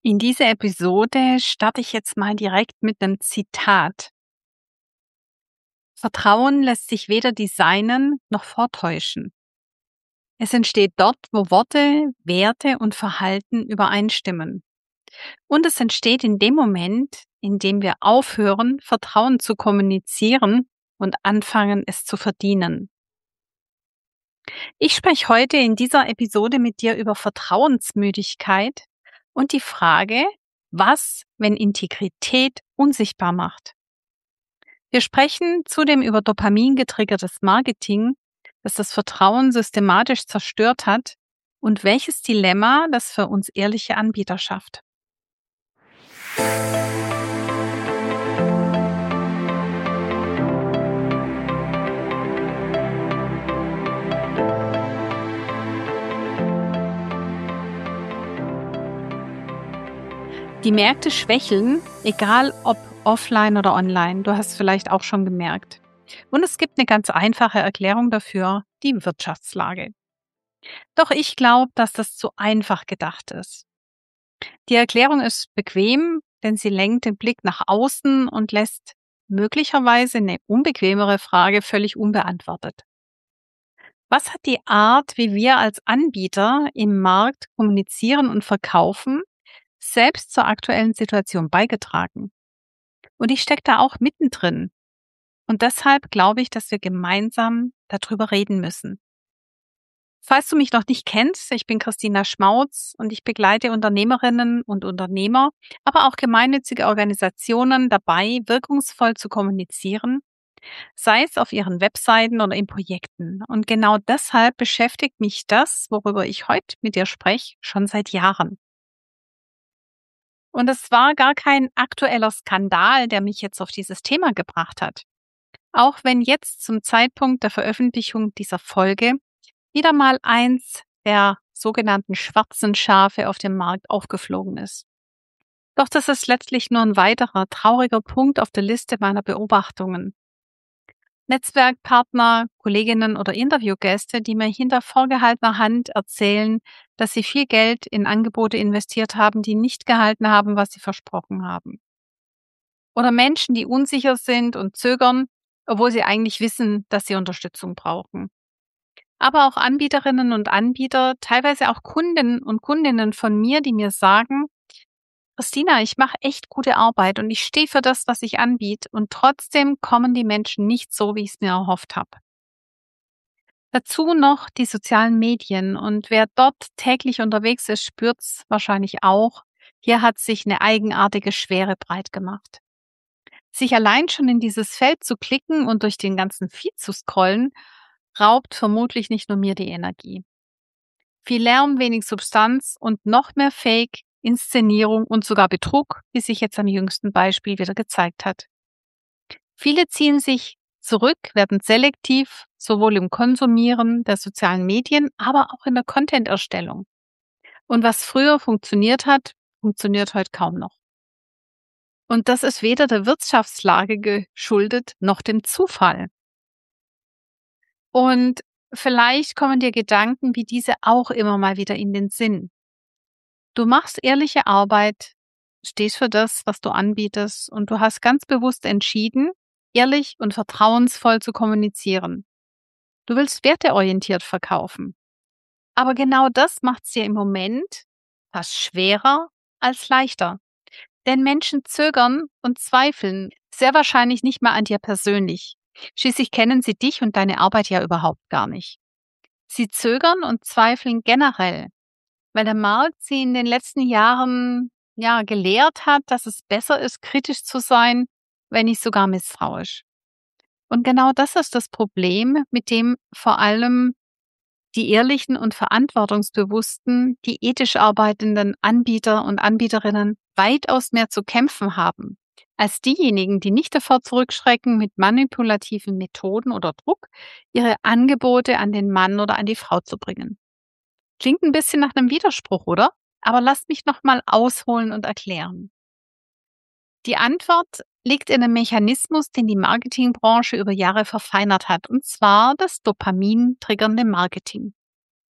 In dieser Episode starte ich jetzt mal direkt mit einem Zitat. Vertrauen lässt sich weder designen noch vortäuschen. Es entsteht dort, wo Worte, Werte und Verhalten übereinstimmen. Und es entsteht in dem Moment, in dem wir aufhören, Vertrauen zu kommunizieren und anfangen, es zu verdienen. Ich spreche heute in dieser Episode mit dir über Vertrauensmüdigkeit und die Frage, was, wenn Integrität unsichtbar macht. Wir sprechen zudem über dopamingetriggertes Marketing, das das Vertrauen systematisch zerstört hat und welches Dilemma das für uns ehrliche Anbieter schafft. Die Märkte schwächeln, egal ob offline oder online. Du hast es vielleicht auch schon gemerkt. Und es gibt eine ganz einfache Erklärung dafür, die Wirtschaftslage. Doch ich glaube, dass das zu einfach gedacht ist. Die Erklärung ist bequem, denn sie lenkt den Blick nach außen und lässt möglicherweise eine unbequemere Frage völlig unbeantwortet. Was hat die Art, wie wir als Anbieter im Markt kommunizieren und verkaufen, selbst zur aktuellen Situation beigetragen? Und ich stecke da auch mittendrin. Und deshalb glaube ich, dass wir gemeinsam darüber reden müssen. Falls du mich noch nicht kennst, ich bin Christina Schmautz und ich begleite Unternehmerinnen und Unternehmer, aber auch gemeinnützige Organisationen dabei, wirkungsvoll zu kommunizieren, sei es auf ihren Webseiten oder in Projekten. Und genau deshalb beschäftigt mich das, worüber ich heute mit dir spreche, schon seit Jahren. Und es war gar kein aktueller Skandal, der mich jetzt auf dieses Thema gebracht hat. Auch wenn jetzt zum Zeitpunkt der Veröffentlichung dieser Folge wieder mal eins der sogenannten schwarzen Schafe auf dem Markt aufgeflogen ist. Doch das ist letztlich nur ein weiterer trauriger Punkt auf der Liste meiner Beobachtungen. Netzwerkpartner, Kolleginnen oder Interviewgäste, die mir hinter vorgehaltener Hand erzählen, dass sie viel Geld in Angebote investiert haben, die nicht gehalten haben, was sie versprochen haben. Oder Menschen, die unsicher sind und zögern, obwohl sie eigentlich wissen, dass sie Unterstützung brauchen. Aber auch Anbieterinnen und Anbieter, teilweise auch Kunden und Kundinnen von mir, die mir sagen, Christina, ich mache echt gute Arbeit und ich stehe für das, was ich anbiete und trotzdem kommen die Menschen nicht so, wie ich es mir erhofft habe. Dazu noch die sozialen Medien und wer dort täglich unterwegs ist, spürt es wahrscheinlich auch. Hier hat sich eine eigenartige Schwere breit gemacht. Sich allein schon in dieses Feld zu klicken und durch den ganzen Feed zu scrollen, raubt vermutlich nicht nur mir die Energie. Viel Lärm, wenig Substanz und noch mehr Fake, Inszenierung und sogar Betrug, wie sich jetzt am jüngsten Beispiel wieder gezeigt hat. Viele ziehen sich zurück, werden selektiv, sowohl im Konsumieren der sozialen Medien, aber auch in der Content-Erstellung. Und was früher funktioniert hat, funktioniert heute kaum noch. Und das ist weder der Wirtschaftslage geschuldet noch dem Zufall. Und vielleicht kommen dir Gedanken wie diese auch immer mal wieder in den Sinn. Du machst ehrliche Arbeit, stehst für das, was du anbietest und du hast ganz bewusst entschieden, ehrlich und vertrauensvoll zu kommunizieren. Du willst werteorientiert verkaufen. Aber genau das macht es dir im Moment fast schwerer als leichter. Denn Menschen zögern und zweifeln sehr wahrscheinlich nicht mal an dir persönlich. Schließlich kennen sie dich und deine Arbeit ja überhaupt gar nicht. Sie zögern und zweifeln generell, weil der Markt sie in den letzten Jahren gelehrt hat, dass es besser ist, kritisch zu sein, wenn nicht sogar misstrauisch. Und genau das ist das Problem, mit dem vor allem die ehrlichen und verantwortungsbewussten, die ethisch arbeitenden Anbieter und Anbieterinnen weitaus mehr zu kämpfen haben, als diejenigen, die nicht davor zurückschrecken, mit manipulativen Methoden oder Druck ihre Angebote an den Mann oder an die Frau zu bringen. Klingt ein bisschen nach einem Widerspruch, oder? Aber lasst mich nochmal ausholen und erklären. Die Antwort liegt in einem Mechanismus, den die Marketingbranche über Jahre verfeinert hat, und zwar das Dopamin-triggernde Marketing.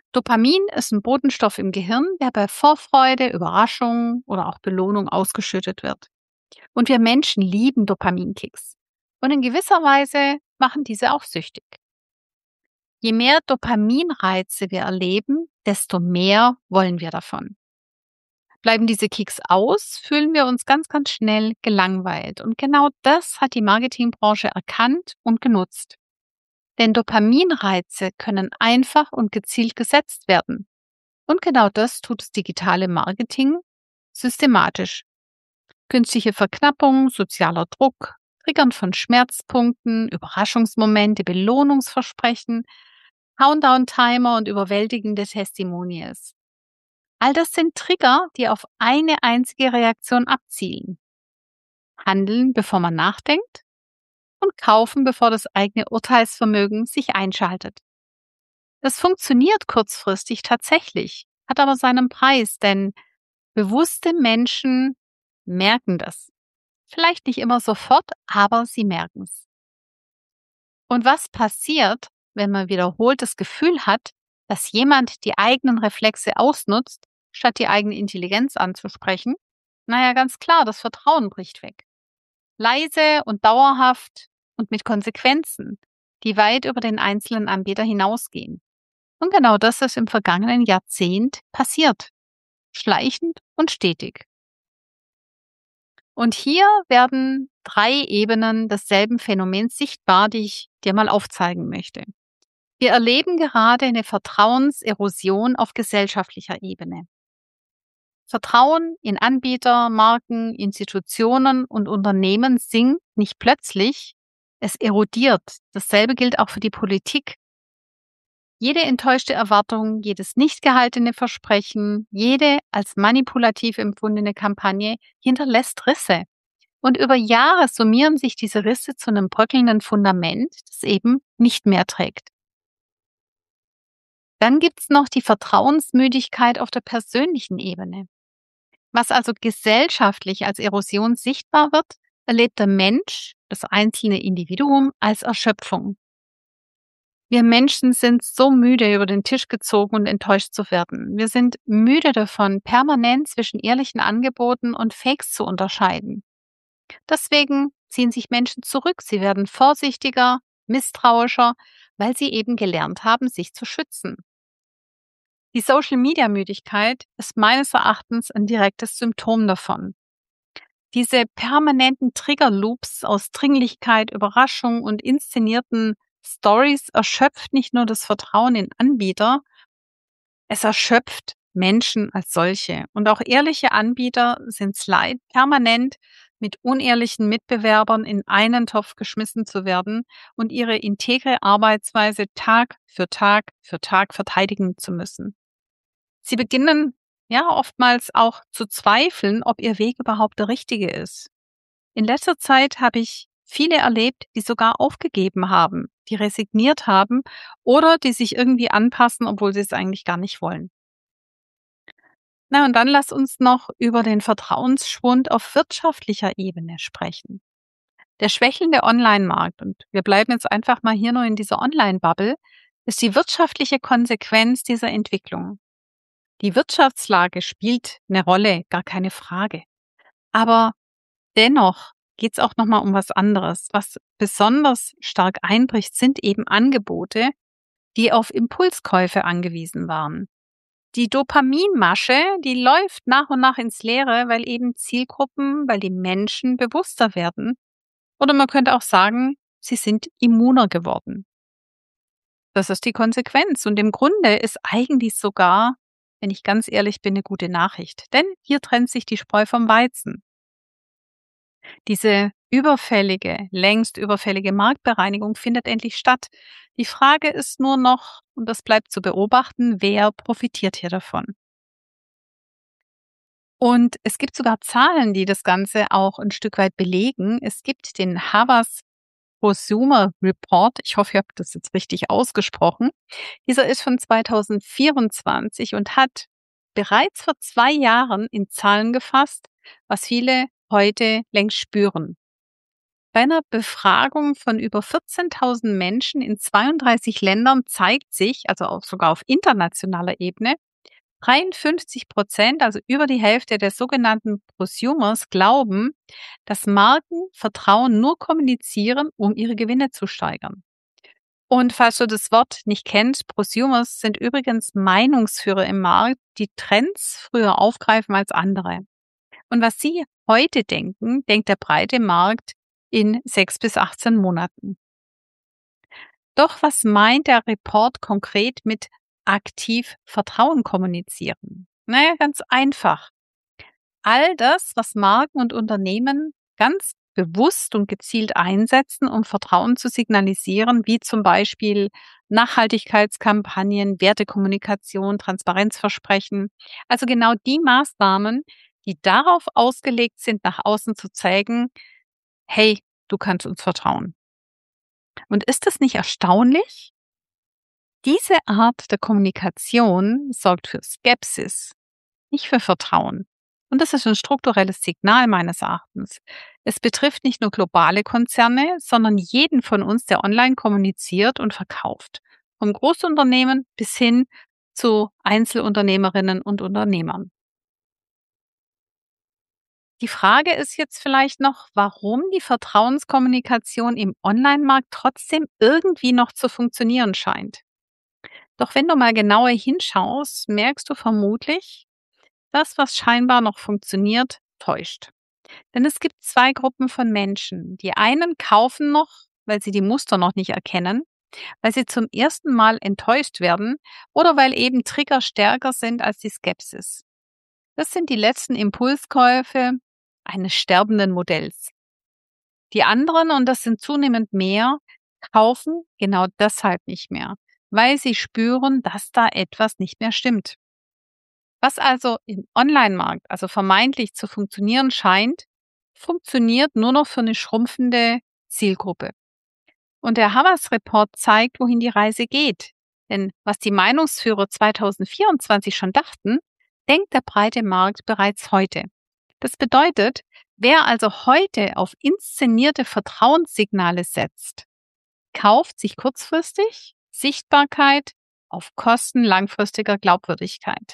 Dopamin ist ein Botenstoff im Gehirn, der bei Vorfreude, Überraschung oder auch Belohnung ausgeschüttet wird. Und wir Menschen lieben Dopaminkicks. Und in gewisser Weise machen diese auch süchtig. Je mehr Dopaminreize wir erleben, desto mehr wollen wir davon. Bleiben diese Kicks aus, fühlen wir uns ganz schnell gelangweilt. Und genau das hat die Marketingbranche erkannt und genutzt. Denn Dopaminreize können einfach und gezielt gesetzt werden. Und genau das tut das digitale Marketing systematisch. Künstliche Verknappung, sozialer Druck, Triggern von Schmerzpunkten, Überraschungsmomente, Belohnungsversprechen, Countdown-Timer und überwältigende Testimonials. All das sind Trigger, die auf eine einzige Reaktion abzielen. Handeln, bevor man nachdenkt und kaufen, bevor das eigene Urteilsvermögen sich einschaltet. Das funktioniert kurzfristig tatsächlich, hat aber seinen Preis, denn bewusste Menschen merken das. Vielleicht nicht immer sofort, aber sie merken es. Und was passiert, wenn man wiederholt das Gefühl hat, dass jemand die eigenen Reflexe ausnutzt, statt die eigene Intelligenz anzusprechen? Naja, ganz klar, das Vertrauen bricht weg. Leise und dauerhaft und mit Konsequenzen, die weit über den einzelnen Anbieter hinausgehen. Und genau das ist im vergangenen Jahrzehnt passiert. Schleichend und stetig. Und hier werden 3 Ebenen desselben Phänomens sichtbar, die ich dir mal aufzeigen möchte. Wir erleben gerade eine Vertrauenserosion auf gesellschaftlicher Ebene. Vertrauen in Anbieter, Marken, Institutionen und Unternehmen sinkt nicht plötzlich, es erodiert. Dasselbe gilt auch für die Politik. Jede enttäuschte Erwartung, jedes nicht gehaltene Versprechen, jede als manipulativ empfundene Kampagne hinterlässt Risse. Und über Jahre summieren sich diese Risse zu einem bröckelnden Fundament, das eben nicht mehr trägt. Dann gibt's noch die Vertrauensmüdigkeit auf der persönlichen Ebene. Was also gesellschaftlich als Erosion sichtbar wird, erlebt der Mensch, das einzelne Individuum, als Erschöpfung. Wir Menschen sind so müde, über den Tisch gezogen und enttäuscht zu werden. Wir sind müde davon, permanent zwischen ehrlichen Angeboten und Fakes zu unterscheiden. Deswegen ziehen sich Menschen zurück. Sie werden vorsichtiger, misstrauischer, weil sie eben gelernt haben, sich zu schützen. Die Social-Media-Müdigkeit ist meines Erachtens ein direktes Symptom davon. Diese permanenten Trigger-Loops aus Dringlichkeit, Überraschung und inszenierten Stories erschöpft nicht nur das Vertrauen in Anbieter, es erschöpft Menschen als solche. Und auch ehrliche Anbieter sind es leid, permanent mit unehrlichen Mitbewerbern in einen Topf geschmissen zu werden und ihre integre Arbeitsweise Tag für Tag für Tag verteidigen zu müssen. Sie beginnen ja oftmals auch zu zweifeln, ob ihr Weg überhaupt der richtige ist. In letzter Zeit habe ich viele erlebt, die sogar aufgegeben haben, die resigniert haben oder die sich irgendwie anpassen, obwohl sie es eigentlich gar nicht wollen. Na, und dann lass uns noch über den Vertrauensschwund auf wirtschaftlicher Ebene sprechen. Der schwächelnde Online-Markt, und wir bleiben jetzt einfach mal hier nur in dieser Online-Bubble, ist die wirtschaftliche Konsequenz dieser Entwicklung. Die Wirtschaftslage spielt eine Rolle, gar keine Frage. Aber dennoch geht es auch nochmal um was anderes. Was besonders stark einbricht, sind eben Angebote, die auf Impulskäufe angewiesen waren. Die Dopaminmasche, die läuft nach und nach ins Leere, weil eben Zielgruppen, weil die Menschen bewusster werden. Oder man könnte auch sagen, sie sind immuner geworden. Das ist die Konsequenz. Und im Grunde ist eigentlich sogar, wenn ich ganz ehrlich bin, eine gute Nachricht. Denn hier trennt sich die Spreu vom Weizen. Diese längst überfällige Marktbereinigung findet endlich statt. Die Frage ist nur noch, und das bleibt zu beobachten, wer profitiert hier davon? Und es gibt sogar Zahlen, die das Ganze auch ein Stück weit belegen. Es gibt den Havas Prosumer Report. Ich hoffe, ihr habt das jetzt richtig ausgesprochen. Dieser ist von 2024 und hat bereits vor 2 Jahren in Zahlen gefasst, was viele heute längst spüren. Bei einer Befragung von über 14.000 Menschen in 32 Ländern zeigt sich, also auch sogar auf internationaler Ebene, 53%, also über die Hälfte der sogenannten Prosumers, glauben, dass Marken Vertrauen nur kommunizieren, um ihre Gewinne zu steigern. Und falls du das Wort nicht kennst, Prosumers sind übrigens Meinungsführer im Markt, die Trends früher aufgreifen als andere. Und was sie heute denken, denkt der breite Markt in 6 bis 18 Monaten. Doch was meint der Report konkret mit aktiv Vertrauen kommunizieren? Naja, ganz einfach. All das, was Marken und Unternehmen ganz bewusst und gezielt einsetzen, um Vertrauen zu signalisieren, wie zum Beispiel Nachhaltigkeitskampagnen, Wertekommunikation, Transparenzversprechen. Also genau die Maßnahmen, die darauf ausgelegt sind, nach außen zu zeigen, hey, du kannst uns vertrauen. Und ist das nicht erstaunlich? Diese Art der Kommunikation sorgt für Skepsis, nicht für Vertrauen. Und das ist ein strukturelles Signal meines Erachtens. Es betrifft nicht nur globale Konzerne, sondern jeden von uns, der online kommuniziert und verkauft. Vom Großunternehmen bis hin zu Einzelunternehmerinnen und Unternehmern. Die Frage ist jetzt vielleicht noch, warum die Vertrauenskommunikation im Online-Markt trotzdem irgendwie noch zu funktionieren scheint. Doch wenn du mal genauer hinschaust, merkst du vermutlich, das, was scheinbar noch funktioniert, täuscht. Denn es gibt zwei Gruppen von Menschen. Die einen kaufen noch, weil sie die Muster noch nicht erkennen, weil sie zum ersten Mal enttäuscht werden oder weil eben Trigger stärker sind als die Skepsis. Das sind die letzten Impulskäufe eines sterbenden Modells. Die anderen, und das sind zunehmend mehr, kaufen genau deshalb nicht mehr, weil sie spüren, dass da etwas nicht mehr stimmt. Was also im Online-Markt, also vermeintlich zu funktionieren scheint, funktioniert nur noch für eine schrumpfende Zielgruppe. Und der Havas-Report zeigt, wohin die Reise geht. Denn was die Meinungsführer 2024 schon dachten, denkt der breite Markt bereits heute. Das bedeutet, wer also heute auf inszenierte Vertrauenssignale setzt, kauft sich kurzfristig Sichtbarkeit auf Kosten langfristiger Glaubwürdigkeit.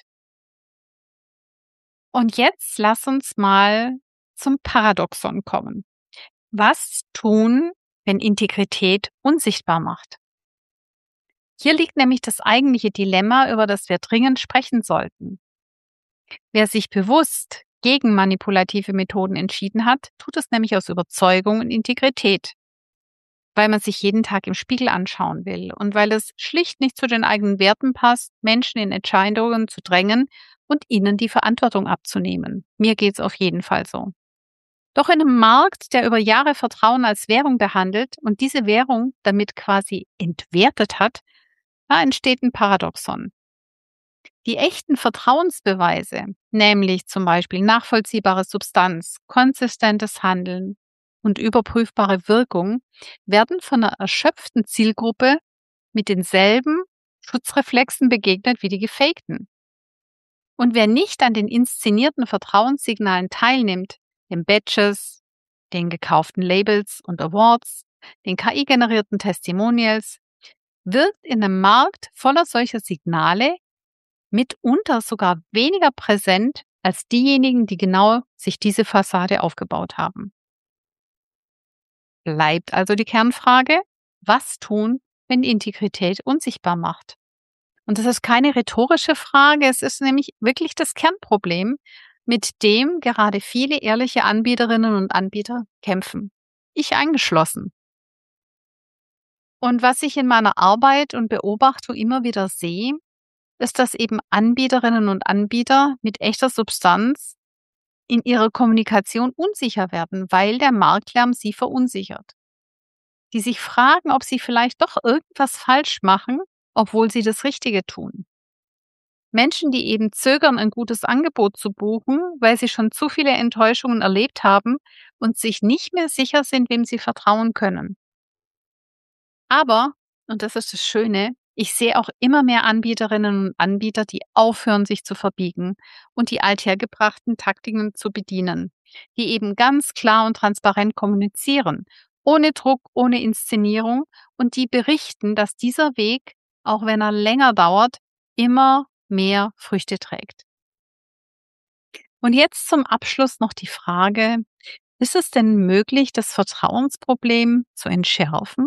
Und jetzt lass uns mal zum Paradoxon kommen. Was tun, wenn Integrität unsichtbar macht? Hier liegt nämlich das eigentliche Dilemma, über das wir dringend sprechen sollten. Wer sich bewusst gegen manipulative Methoden entschieden hat, tut es nämlich aus Überzeugung und Integrität, weil man sich jeden Tag im Spiegel anschauen will und weil es schlicht nicht zu den eigenen Werten passt, Menschen in Entscheidungen zu drängen und ihnen die Verantwortung abzunehmen. Mir geht's auf jeden Fall so. Doch in einem Markt, der über Jahre Vertrauen als Währung behandelt und diese Währung damit quasi entwertet hat, da entsteht ein Paradoxon. Die echten Vertrauensbeweise, nämlich zum Beispiel nachvollziehbare Substanz, konsistentes Handeln und überprüfbare Wirkung, werden von einer erschöpften Zielgruppe mit denselben Schutzreflexen begegnet wie die gefakten. Und wer nicht an den inszenierten Vertrauenssignalen teilnimmt, den Badges, den gekauften Labels und Awards, den KI-generierten Testimonials, wirkt in einem Markt voller solcher Signale mitunter sogar weniger präsent als diejenigen, die genau sich diese Fassade aufgebaut haben. Bleibt also die Kernfrage, was tun, wenn die Integrität unsichtbar macht? Und das ist keine rhetorische Frage, es ist nämlich wirklich das Kernproblem, mit dem gerade viele ehrliche Anbieterinnen und Anbieter kämpfen. Ich eingeschlossen. Und was ich in meiner Arbeit und Beobachtung immer wieder sehe, ist, dass eben Anbieterinnen und Anbieter mit echter Substanz in ihrer Kommunikation unsicher werden, weil der Marktlärm sie verunsichert. Die sich fragen, ob sie vielleicht doch irgendwas falsch machen, obwohl sie das Richtige tun. Menschen, die eben zögern, ein gutes Angebot zu buchen, weil sie schon zu viele Enttäuschungen erlebt haben und sich nicht mehr sicher sind, wem sie vertrauen können. Aber, und das ist das Schöne, ich sehe auch immer mehr Anbieterinnen und Anbieter, die aufhören, sich zu verbiegen und die althergebrachten Taktiken zu bedienen, die eben ganz klar und transparent kommunizieren ohne Druck, ohne Inszenierung, und die berichten, dass dieser Weg, auch wenn er länger dauert, immer mehr Früchte trägt. Und jetzt zum Abschluss noch die Frage: Ist es denn möglich, das Vertrauensproblem zu entschärfen?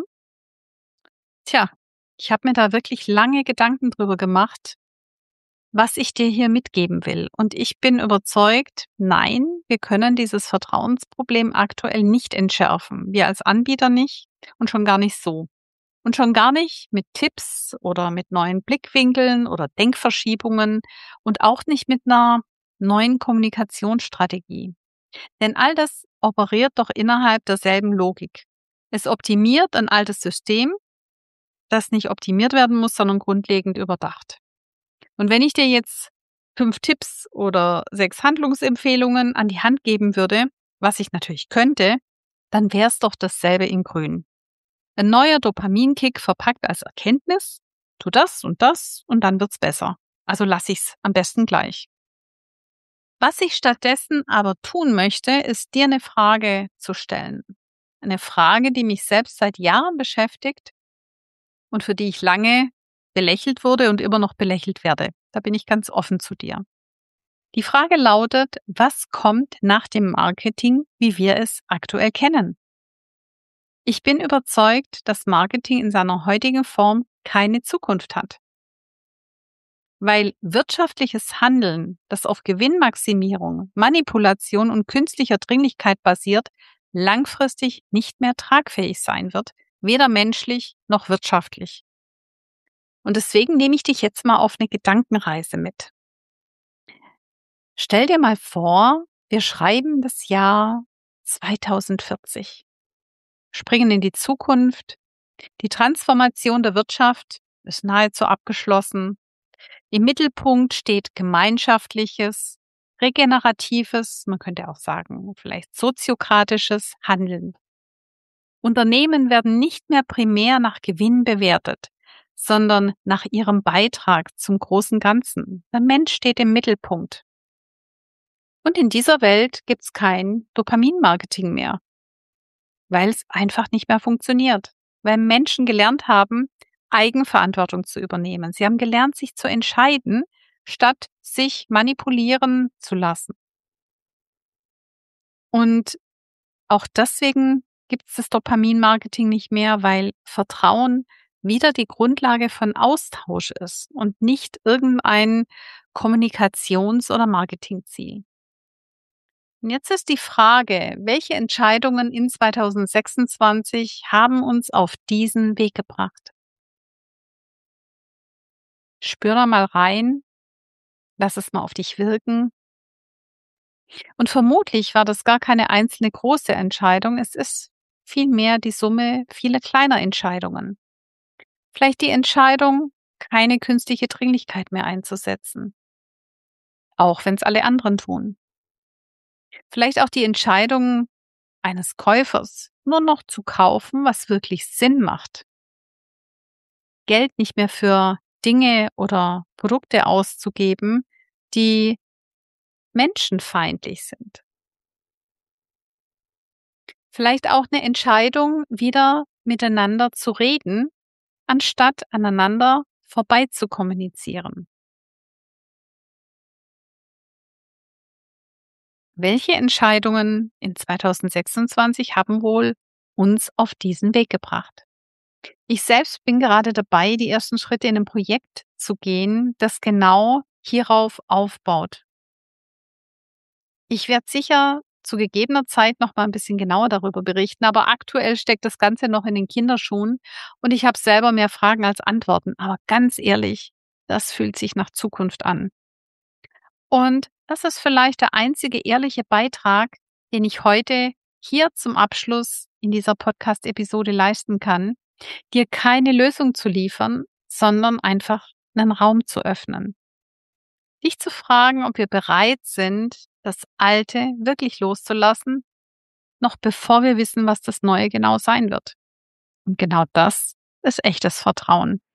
Tja, ich habe mir da wirklich lange Gedanken drüber gemacht, was ich dir hier mitgeben will. Und ich bin überzeugt, nein, wir können dieses Vertrauensproblem aktuell nicht entschärfen. Wir als Anbieter nicht und schon gar nicht so. Und schon gar nicht mit Tipps oder mit neuen Blickwinkeln oder Denkverschiebungen und auch nicht mit einer neuen Kommunikationsstrategie. Denn all das operiert doch innerhalb derselben Logik. Es optimiert ein altes System, das nicht optimiert werden muss, sondern grundlegend überdacht. Und wenn ich dir jetzt 5 Tipps oder 6 Handlungsempfehlungen an die Hand geben würde, was ich natürlich könnte, dann wäre es doch dasselbe in grün. Ein neuer Dopaminkick verpackt als Erkenntnis: Tu das und dann wird's besser. Also lasse ich's am besten gleich. Was ich stattdessen aber tun möchte, ist dir eine Frage zu stellen. Eine Frage, die mich selbst seit Jahren beschäftigt und für die ich lange belächelt wurde und immer noch belächelt werde. Da bin ich ganz offen zu dir. Die Frage lautet: Was kommt nach dem Marketing, wie wir es aktuell kennen? Ich bin überzeugt, dass Marketing in seiner heutigen Form keine Zukunft hat, weil wirtschaftliches Handeln, das auf Gewinnmaximierung, Manipulation und künstlicher Dringlichkeit basiert, langfristig nicht mehr tragfähig sein wird, weder menschlich noch wirtschaftlich. Und deswegen nehme ich dich jetzt mal auf eine Gedankenreise mit. Stell dir mal vor, wir schreiben das Jahr 2040, springen in die Zukunft. Die Transformation der Wirtschaft ist nahezu abgeschlossen. Im Mittelpunkt steht gemeinschaftliches, regeneratives, man könnte auch sagen, vielleicht soziokratisches Handeln. Unternehmen werden nicht mehr primär nach Gewinn bewertet, sondern nach ihrem Beitrag zum großen Ganzen. Der Mensch steht im Mittelpunkt. Und in dieser Welt gibt's kein Dopaminmarketing mehr, weil es einfach nicht mehr funktioniert. Weil Menschen gelernt haben, Eigenverantwortung zu übernehmen. Sie haben gelernt, sich zu entscheiden, statt sich manipulieren zu lassen. Und auch deswegen gibt es das Dopaminmarketing nicht mehr, weil Vertrauen wieder die Grundlage von Austausch ist und nicht irgendein Kommunikations- oder Marketingziel. Und jetzt ist die Frage: Welche Entscheidungen in 2026 haben uns auf diesen Weg gebracht? Spür da mal rein, lass es mal auf dich wirken. Und vermutlich war das gar keine einzelne große Entscheidung. Es ist vielmehr die Summe vieler kleiner Entscheidungen. Vielleicht die Entscheidung, keine künstliche Dringlichkeit mehr einzusetzen, auch wenn es alle anderen tun. Vielleicht auch die Entscheidung eines Käufers, nur noch zu kaufen, was wirklich Sinn macht. Geld nicht mehr für Dinge oder Produkte auszugeben, die menschenfeindlich sind. Vielleicht auch eine Entscheidung, wieder miteinander zu reden, anstatt aneinander vorbei zu kommunizieren. Welche Entscheidungen in 2026 haben wohl uns auf diesen Weg gebracht? Ich selbst bin gerade dabei, die ersten Schritte in ein Projekt zu gehen, das genau hierauf aufbaut. Ich werde sicher zu gegebener Zeit noch mal ein bisschen genauer darüber berichten, aber aktuell steckt das Ganze noch in den Kinderschuhen und ich habe selber mehr Fragen als Antworten. Aber ganz ehrlich, das fühlt sich nach Zukunft an. Und das ist vielleicht der einzige ehrliche Beitrag, den ich heute hier zum Abschluss in dieser Podcast-Episode leisten kann, dir keine Lösung zu liefern, sondern einfach einen Raum zu öffnen. Dich zu fragen, ob wir bereit sind, das Alte wirklich loszulassen, noch bevor wir wissen, was das Neue genau sein wird. Und genau das ist echtes Vertrauen.